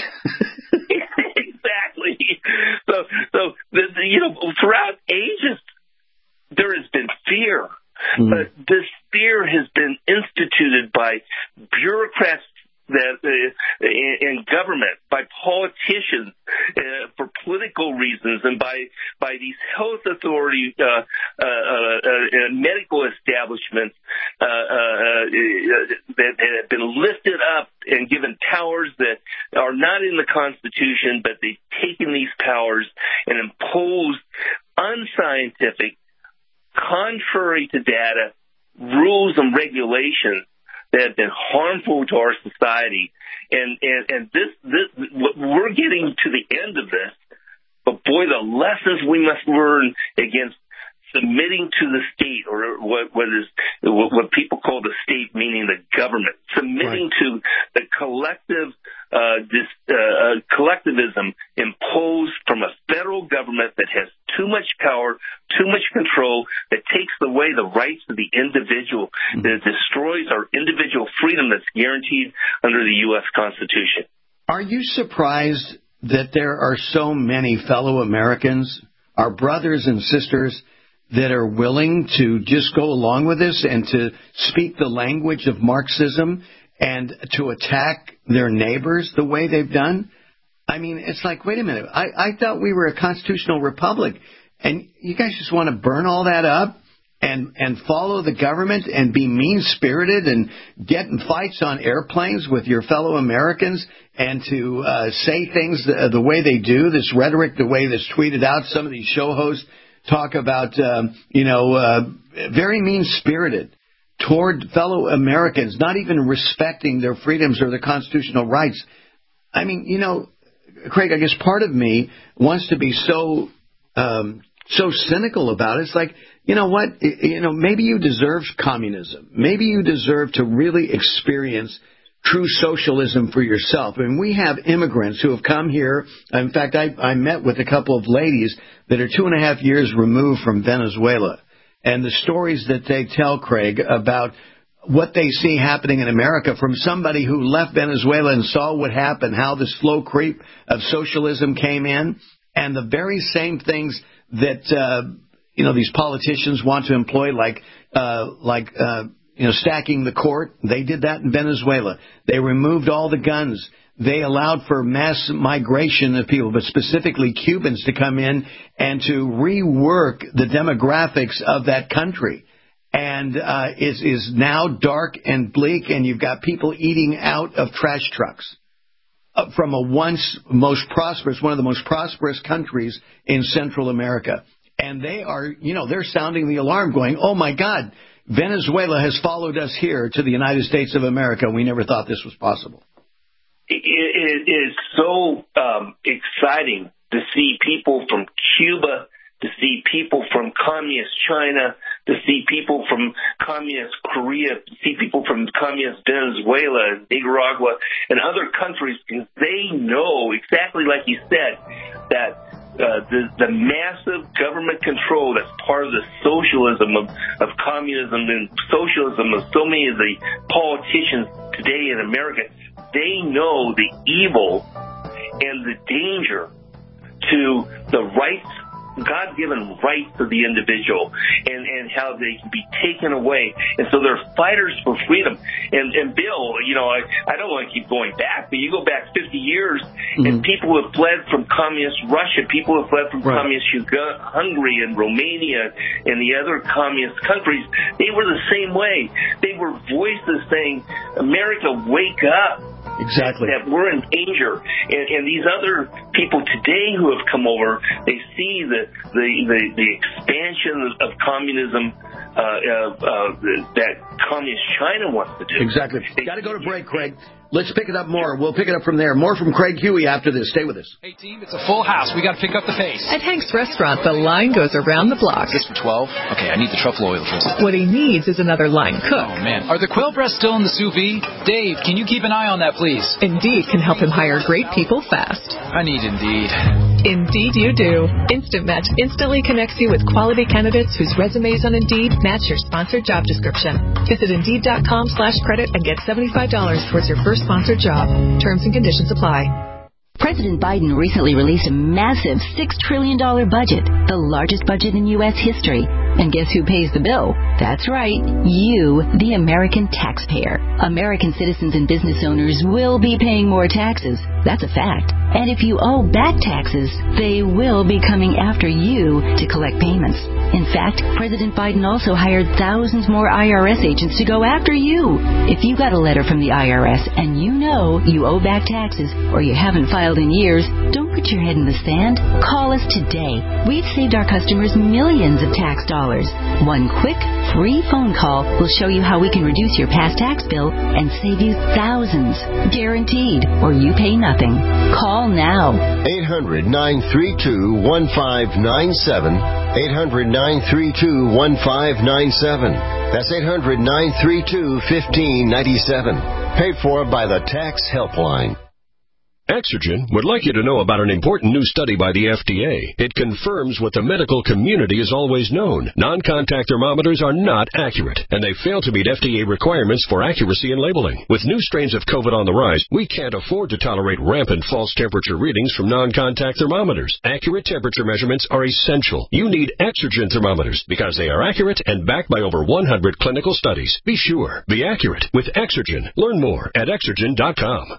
U: Exactly. So, so the, the, you know, throughout ages, there has been fear. Mm-hmm. But this fear has been instituted by bureaucrats that uh, in government, by politicians uh, for political reasons, and by by these health authority uh, uh, uh, uh, medical establishments uh, uh, that, that have been lifted up and given powers that are not in the Constitution, but they've taken these powers and imposed unscientific, contrary to data, rules and regulations that have been harmful to our society. And, and, and this, this, we're getting to the end of this, but boy, the lessons we must learn against submitting to the state, or what, what is, what people call the state, meaning the government, submitting right. to the collective, uh, this, uh, collectivism imposed from a federal government government that has too much power, too much control, that takes away the rights of the individual, that destroys our individual freedom that's guaranteed under the U S Constitution.
L: Are you surprised that there are so many fellow Americans, our brothers and sisters, that are willing to just go along with this and to speak the language of Marxism and to attack their neighbors the way they've done? I mean, it's like, wait a minute, I, I thought we were a constitutional republic, and you guys just want to burn all that up and, and follow the government and be mean-spirited and get in fights on airplanes with your fellow Americans and to uh, say things the, the way they do, this rhetoric, the way that's tweeted out. Some of these show hosts talk about, um, you know, uh, very mean-spirited toward fellow Americans, not even respecting their freedoms or their constitutional rights. I mean, you know, Craig, I guess part of me wants to be so um, so cynical about it. It's like, you know what, you know, maybe you deserve communism. Maybe you deserve to really experience true socialism for yourself. I mean, we have immigrants who have come here. In fact, I, I met with a couple of ladies that are two and a half years removed from Venezuela. And the stories that they tell, Craig, about what they see happening in America from somebody who left Venezuela and saw what happened, how the slow creep of socialism came in, and the very same things that, uh, you know, these politicians want to employ, like, uh, like, uh, you know, stacking the court. They did that in Venezuela. They removed all the guns. They allowed for mass migration of people, but specifically Cubans, to come in and to rework the demographics of that country. And uh, is is now dark and bleak, and you've got people eating out of trash trucks uh, from a once most prosperous, one of the most prosperous countries in Central America. And they are, you know, they're sounding the alarm going, oh, my God, Venezuela has followed us here to the United States of America. We never thought this was possible.
U: It, it is so um, exciting to see people from Cuba, to see people from communist China, to see people from communist Korea, to see people from communist Venezuela, Nicaragua, and other countries, because they know exactly like you said that uh, the, the massive government control that's part of the socialism of, of communism and socialism of so many of the politicians today in America. They know the evil and the danger to the rights, God-given rights of the individual, and, and how they can be taken away. And so they're fighters for freedom. And, and Bill, you know, I, I don't want to keep going back, but you go back fifty years, mm-hmm. and people have fled from communist Russia, people have fled from right. communist Hungary and Romania and the other communist countries. They were the same way. They were voices saying, America, wake up.
L: Exactly.
U: That we're in danger. And, and these other people today who have come over, they see the the, the, the expansion of communism uh, uh, uh, that communist China wants to do.
L: Exactly. Got to go to break, Craig. Let's pick it up more. We'll pick it up from there. More from Craig Huey after this. Stay with us.
A: Hey, team, it's a full house. We got to pick up the pace.
V: At Hank's Restaurant, the line goes around the block.
A: Is this for twelve? Okay, I need the truffle oil first.
V: What he needs is another line cook.
A: Oh, man. Are the quail breasts still in the sous vide? Dave, can you keep an eye on that, please?
V: Indeed can help him hire great people fast.
A: I need Indeed.
V: Indeed you do. Instant Match instantly connects you with quality candidates whose resumes on Indeed match your sponsored job description. Visit Indeed.com slash credit and get seventy-five dollars towards your first sponsored job. Terms and conditions apply.
W: President Biden recently released a massive six trillion dollars budget, the largest budget in U S history. And guess who pays the bill? That's right, you, the American taxpayer. American citizens and business owners will be paying more taxes. That's a fact. And if you owe back taxes, they will be coming after you to collect payments. In fact, President Biden also hired thousands more I R S agents to go after you. If you got a letter from the I R S and you know you owe back taxes or you haven't filed in years, don't put your head in the sand. Call us today. We've saved our customers millions of tax dollars. One quick, free phone call will show you how we can reduce your past tax bill and save you thousands. Guaranteed, or you pay nothing. Call now.
I: eight hundred, nine three two, one five nine seven. eight hundred, nine three two, one five nine seven. That's eight hundred, nine three two, one five nine seven. Paid for by the Tax Helpline.
E: Exergen would like you to know about an important new study by the F D A. It confirms what the medical community has always known. Non-contact thermometers are not accurate, and they fail to meet F D A requirements for accuracy in labeling. With new strains of COVID on the rise, we can't afford to tolerate rampant false temperature readings from non-contact thermometers. Accurate temperature measurements are essential. You need Exergen thermometers because they are accurate and backed by over one hundred clinical studies. Be sure. Be accurate with Exergen. Learn more at Exergen dot com.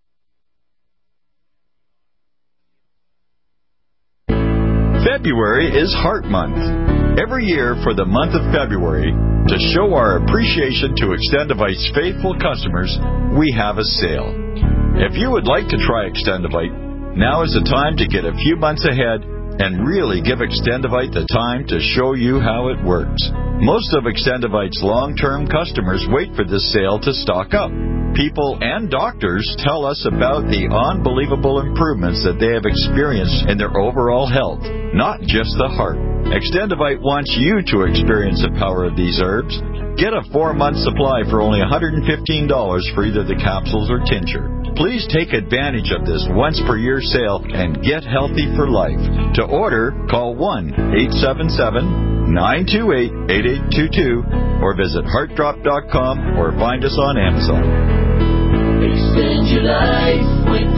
F: February is Heart Month. Every year for the month of February, to show our appreciation to Extendivite's faithful customers, we have a sale. If you would like to try Extendivite, now is the time to get a few months ahead and really give Extendivite the time to show you how it works. Most of Extendivite's long-term customers wait for this sale to stock up. People and doctors tell us about the unbelievable improvements that they have experienced in their overall health, not just the heart. Extendivite wants you to experience the power of these herbs. Get a four-month supply for only one hundred fifteen dollars for either the capsules or tincture. Please take advantage of this once-per-year sale and get healthy for life. To order, call one eight seven seven, nine two eight, eight eight two two or visit heart drop dot com or find us on Amazon.
K: Extend your life with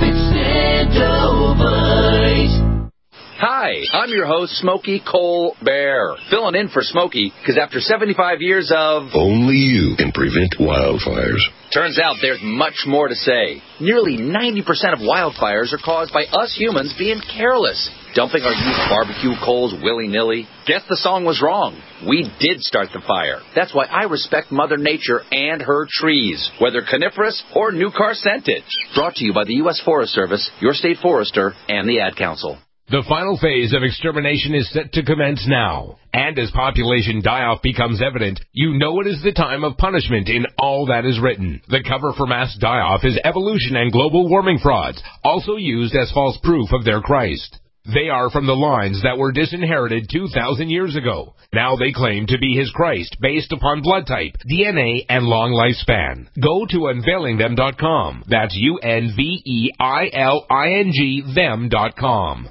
K: Extendivite.
A: Hi, I'm your host, Smokey Cole Bear, filling in for Smokey because after seventy-five years of...
G: Only you can prevent wildfires.
A: Turns out there's much more to say. Nearly ninety percent of wildfires are caused by us humans being careless, dumping our used barbecue coals willy-nilly. Guess the song was wrong. We did start the fire. That's why I respect Mother Nature and her trees, whether coniferous or new car scented. Brought to you by the U S Forest Service, your state forester, and the Ad Council.
X: The final phase of extermination is set to commence now. And as population die-off becomes evident, you know it is the time of punishment in all that is written. The cover for mass die-off is evolution and global warming frauds, also used as false proof of their Christ. They are from the lines that were disinherited two thousand years ago. Now they claim to be his Christ based upon blood type, D N A, and long lifespan. Go to unveiling them dot com. That's U N V E I L I N G them dot com.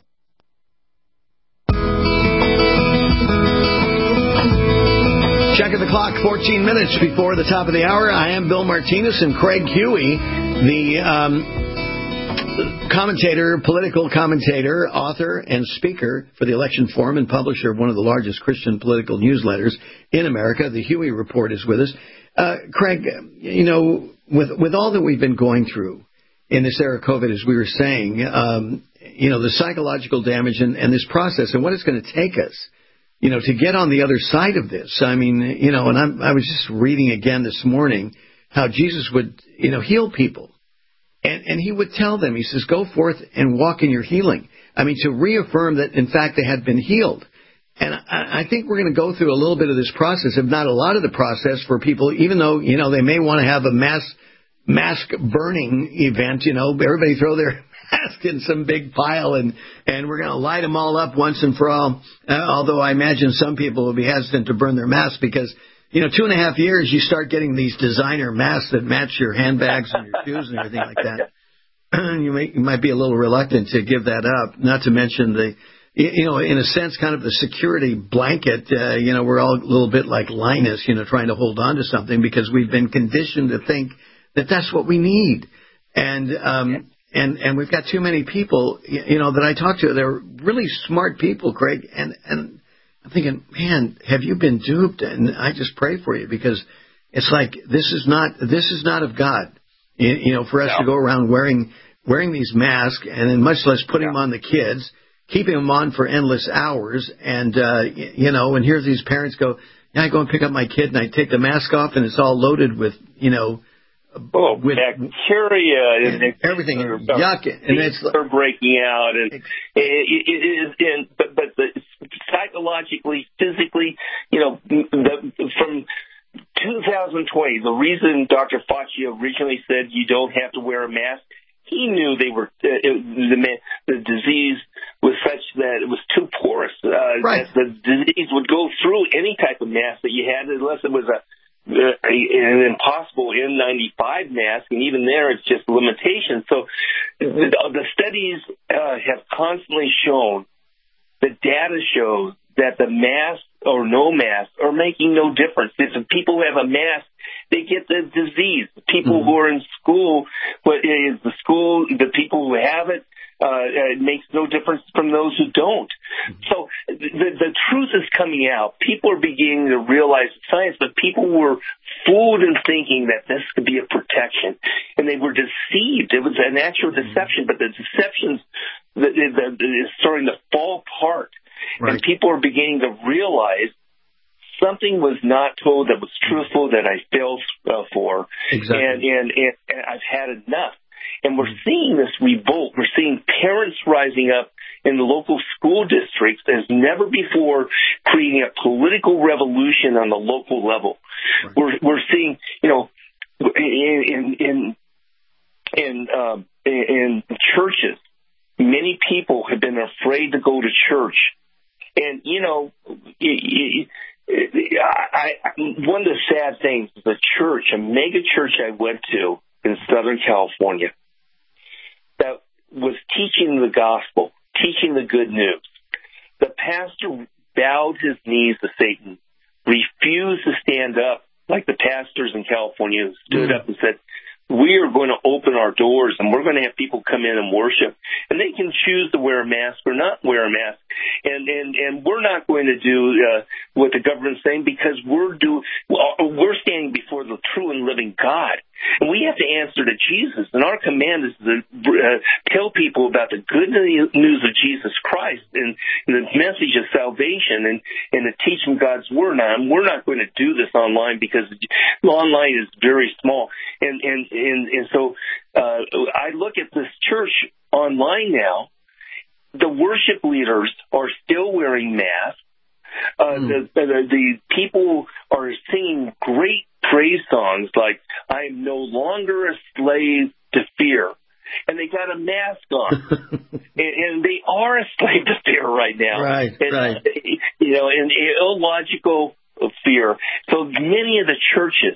L: Check of the clock, fourteen minutes before the top of the hour. I am Bill Martinez, and Craig Huey, the um, commentator, political commentator, author, and speaker for the Election Forum and publisher of one of the largest Christian political newsletters in America. The Huey Report is with us. Uh, Craig, you know, with with all that we've been going through in this era of COVID, as we were saying, um, you know, the psychological damage and, and this process and what it's going to take us, you know, to get on the other side of this. I mean, you know, and I'm, I was just reading again this morning how Jesus would, you know, heal people. And, and he would tell them, he says, go forth and walk in your healing. I mean, to reaffirm that, in fact, they had been healed. And I, I think we're going to go through a little bit of this process, if not a lot of the process, for people, even though, you know, they may want to have a mass mask burning event, you know, everybody throw their mask in some big pile and, and we're going to light them all up once and for all. Uh, although I imagine some people will be hesitant to burn their masks because, you know, two and a half years, you start getting these designer masks that match your handbags and your shoes and everything like that. you, may, you might be a little reluctant to give that up, not to mention the, you know, in a sense, kind of the security blanket. Uh, you know, we're all a little bit like Linus, you know, trying to hold on to something because we've been conditioned to think that that's what we need. And, um, and, and we've got too many people, you know, that I talk to. They're really smart people, Craig. And, and I'm thinking, man, have you been duped? And I just pray for you because it's like, this is not, this is not of God, you, you know, for us no. to go around wearing, wearing these masks and then much less putting yeah. them on the kids, keeping them on for endless hours. And, uh, you know, and here's these parents go, yeah, I go and pick up my kid and I take the mask off and it's all loaded with, you know,
U: Oh, with bacteria and,
L: and everything, and yuck, and it's
U: they're breaking out, and it, it, it is. And but, but the, psychologically, physically, you know, the, from two thousand twenty, the reason Doctor Fauci originally said you don't have to wear a mask, he knew they were uh, it, the the disease was such that it was too porous. Uh,
L: right.
U: That the disease would go through any type of mask that you had, unless it was a an impossible N ninety-five mask, and even there it's just limitations. So the, the studies uh, have constantly shown, the data shows that the mask or no mask are making no difference. If the people who have a mask, they get the disease. The people mm-hmm. who are in school, what is the school, the people who have it, uh, it makes no difference from those who don't. So the, the truth is coming out. People are beginning to realize science, but people were fooled in thinking that this could be a protection, and they were deceived. It was an actual deception, but the deception's the, the, the, is starting to fall apart, right. And people are beginning to realize something was not told that was truthful that I fell uh, for, exactly. and, and, and, and I've had enough. And we're seeing this revolt. We're seeing parents rising up in the local school districts as never before, creating a political revolution on the local level. Right. We're we're seeing, you know, in in in, um, in churches, many people have been afraid to go to church, and you know, I, I, one of the sad things is a church, a mega church I went to in Southern California, that was teaching the gospel, teaching the good news. The pastor bowed his knees to Satan, refused to stand up like the pastors in California who stood mm. up and said, we are going to open our doors and we're going to have people come in and worship, and they can choose to wear a mask or not wear a mask. And, and, and we're not going to do uh, what the government's saying, because we're do we're standing before the true and living God. And we have to answer to Jesus. And our command is to uh, tell people about the good news of Jesus Christ and, and the message of salvation, and, and to teach them God's word. Now, and we're not going to do this online because online is very small. And, and, and, and so uh, I look at this church online now. The worship leaders are still wearing masks. Uh, mm. the, the, the people are singing great praise songs like, I am no longer a slave to fear. And they got a mask on. and, and they are a slave to fear right now.
L: Right,
U: and,
L: right.
U: You know, and illogical fear. So many of the churches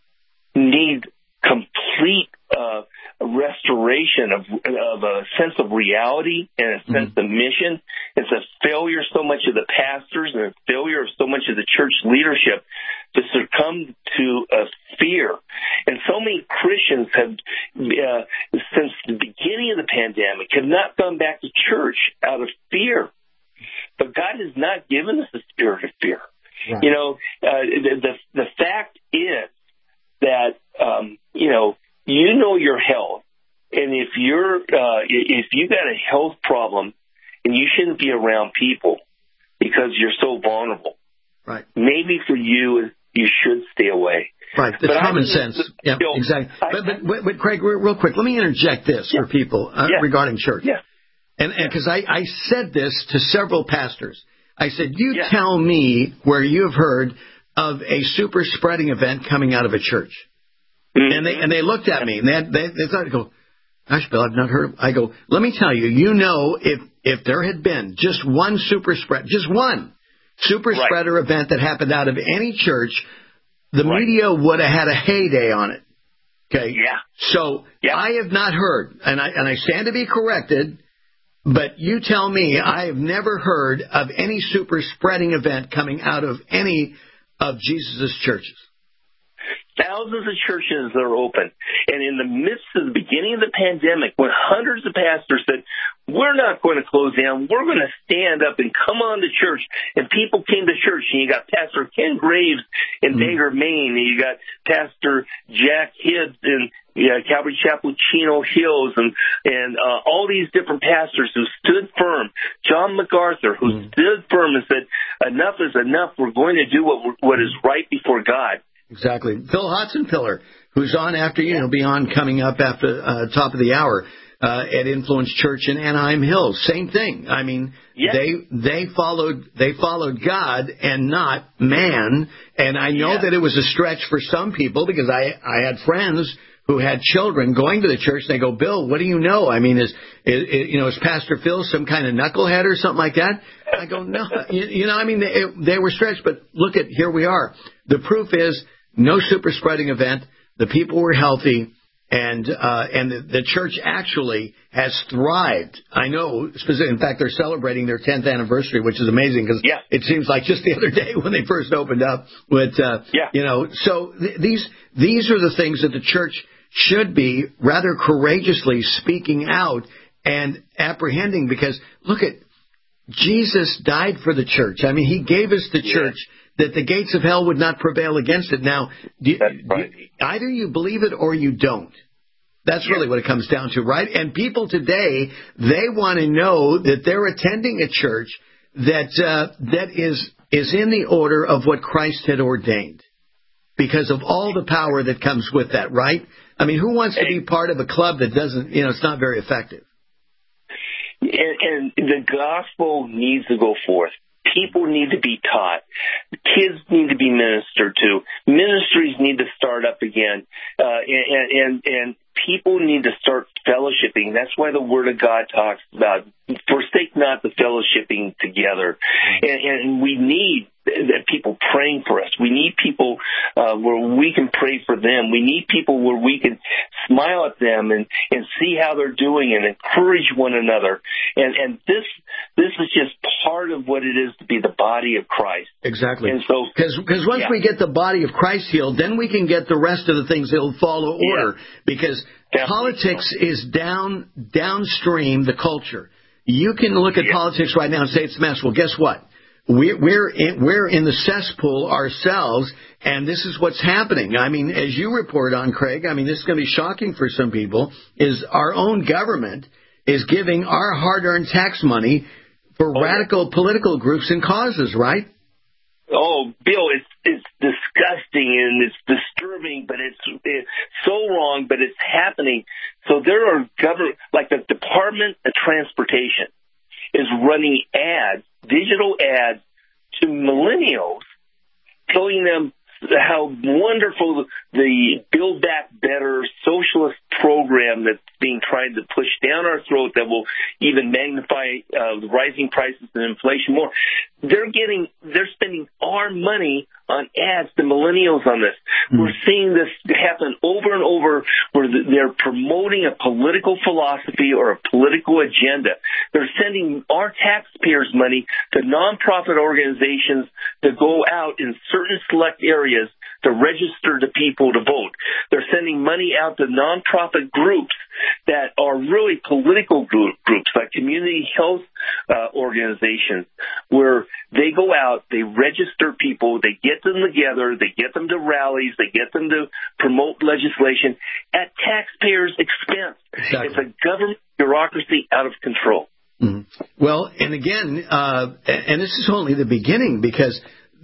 U: need complete uh, restoration of, of a sense of reality and a sense mm-hmm. of mission. It's a failure so much of the pastors and a failure of so much of the church leadership to succumb to a fear. And so many Christians have, uh, since the beginning of the pandemic, have not gone back to church out of fear. But God has not given us a spirit of fear. Right. You know, uh, the, the the fact is that um, you know you know your health, and if you're uh, if you got a health problem, and you shouldn't be around people because you're so vulnerable.
L: Right.
U: Maybe for you, you should stay away.
L: Right. The
U: but
L: common sense. Yeah. Still, exactly. I, but, but, but but Craig, real quick, let me interject this yeah. for people uh, yeah. regarding church.
U: Yeah.
L: And because I, I said this to several pastors. I said, you yeah. tell me where you've heard of a super spreading event coming out of a church. Mm-hmm. And they and they looked at me and they they, they thought, go, gosh, Bill, I've not heard of. I go, let me tell you, you know, if if there had been just one super spread, just one super right. spreader event that happened out of any church, the right. media would have had a heyday on it. Okay.
U: Yeah.
L: So
U: yeah.
L: I have not heard, and I and I stand to be corrected. But you tell me, I have never heard of any super spreading event coming out of any of Jesus' churches.
U: Thousands of churches are open. And in the midst of the beginning of the pandemic, when hundreds of pastors said, we're not going to close down, we're going to stand up and come on to church, and people came to church, and you got Pastor Ken Graves in mm-hmm. Bangor, Maine, and you got Pastor Jack Hibbs in yeah, Calvary Chapel, Chino Hills, and and uh, all these different pastors who stood firm. John MacArthur, who mm. stood firm and said, enough is enough. We're going to do what what is right before God.
L: Exactly. Phil Hotzenpiller, who's on after you, he'll be on coming up after uh, top of the hour uh, at Influence Church in Anaheim Hills. Same thing. I mean, yeah. they they followed they followed God and not man. And I know yeah. that it was a stretch for some people, because I I had friends who had children going to the church, and they go, Bill, what do you know? I mean, is, is, is you know, is Pastor Phil some kind of knucklehead or something like that? I go, no. You, you know, I mean, they, they were stretched, but look at, here we are. The proof is no super spreading event. The people were healthy. And uh, and the, the church actually has thrived. I know, specific, in fact, they're celebrating their tenth anniversary, which is amazing because
U: yeah.
L: it seems like just the other day when they first opened up. But uh,
U: yeah.
L: you know, so th- these these are the things that the church should be rather courageously speaking out and apprehending. Because look at Jesus died for the church. I mean, he gave us the yeah. church, that the gates of hell would not prevail against it. Now, do,
U: right.
L: do, either you believe it or you don't. That's really what it comes down to, right? And people today, they want to know that they're attending a church that uh, that is is in the order of what Christ had ordained, because of all the power that comes with that, right? I mean, who wants to be part of a club that doesn't, you know, it's not very effective?
U: And, and the gospel needs to go forth. People need to be taught. Kids need to be ministered to. Ministries need to start up again. Uh, and, and, and people need to start fellowshipping. That's why the Word of God talks about forsake not the fellowshipping together. And, and we need that people praying for us. We need people uh, where we can pray for them. We need people where we can smile at them and, and see how they're doing and encourage one another. And, and this this is just part of what it is to be the body of Christ.
L: Exactly.
U: And so,
L: because once
U: yeah.
L: we get the body of Christ healed, then we can get the rest of the things that will follow order. Yeah. Because Definitely politics so. is down downstream the culture. You can look at yeah. politics right now and say it's a mess. Well, guess what? We're we're in, we're in the cesspool ourselves, and this is what's happening. I mean, as you report on, Craig, I mean, this is going to be shocking for some people, is our own government is giving our hard-earned tax money for oh, radical yeah. political groups and causes, right?
U: Oh, Bill, it's it's disgusting and it's disturbing, but it's, it's so wrong, but it's happening. So there are government, like the Department of Transportation is running ads, digital ads to millennials, telling them how wonderful the Build Back Better socialist program that's being tried to push down our throat that will even magnify uh, the rising prices and inflation more. They're getting, they're spending our money on ads to millennials on this. Mm. We're seeing this happen over and over where they're promoting a political philosophy or a political agenda. They're sending our taxpayers' money to nonprofit organizations to go out in certain select areas to register the people to vote. They're sending money out to nonprofit groups that are really political group, groups like community health uh, organizations, where they go out, they register people, they get them together, they get them to rallies, they get them to promote legislation at taxpayers' expense. Exactly. It's a government bureaucracy out of control.
L: Mm-hmm. Well, and again, uh, and this is only the beginning, because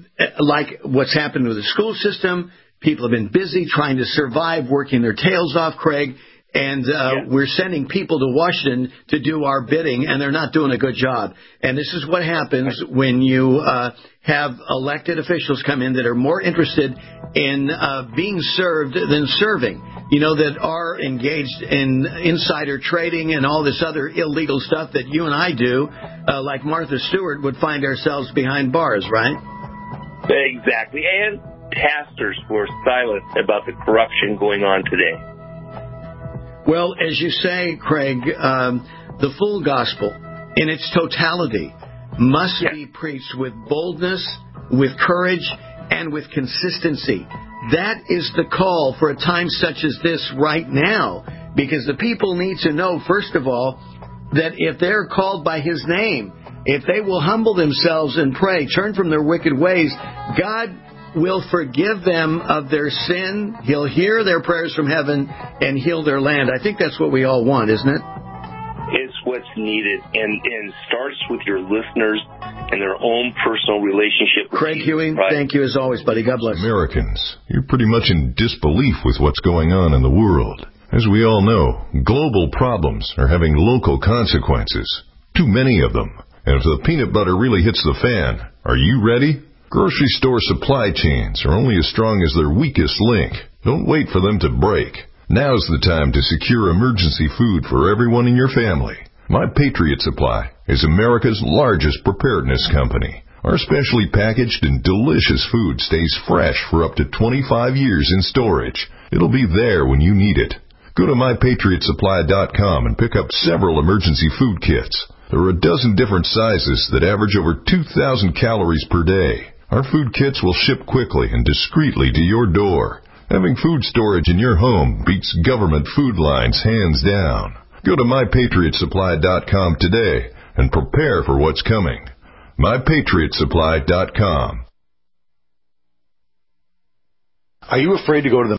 L: like what's happened with the school system, people have been busy trying to survive, working their tails off, Craig, and uh, yeah. we're sending people to Washington to do our bidding, and they're not doing a good job. And this is what happens when you uh, have elected officials come in that are more interested in uh, being served than serving, you know, that are engaged in insider trading and all this other illegal stuff that you and I do, uh, like Martha Stewart would find ourselves behind bars, right?
U: Exactly. And pastors were silent about the corruption going on today.
L: Well, as you say, Craig, um, the full gospel in its totality must yeah. be preached with boldness, with courage, and with consistency. That is the call for a time such as this right now, because the people need to know, first of all, that if they're called by His name, if they will humble themselves and pray, turn from their wicked ways, God will forgive them of their sin. He'll hear their prayers from heaven and heal their land. I think that's what we all want, isn't it?
U: It's what's needed, and, and starts with your listeners and their own personal relationship with
L: Craig
U: you,
L: Huey,
U: right?
L: Thank you as always, buddy. God bless.
C: Americans, you're pretty much in disbelief with what's going on in the world. As we all know, global problems are having local consequences. Too many of them. And if the peanut butter really hits the fan, are you ready? Grocery store supply chains are only as strong as their weakest link. Don't wait for them to break. Now's the time to secure emergency food for everyone in your family. My Patriot Supply is America's largest preparedness company,
H: Our specially packaged and delicious food stays fresh for up to twenty-five years in storage. It'll be there when you need it. Go to my patriot supply dot com and pick up several emergency food kits. There are a dozen different sizes that average over two thousand calories per day. Our food kits will ship quickly and discreetly to your door. Having food storage in your home beats government food lines hands down. Go to my patriot supply dot com today and prepare for what's coming. my patriot supply dot com.
J: Are you afraid to go to the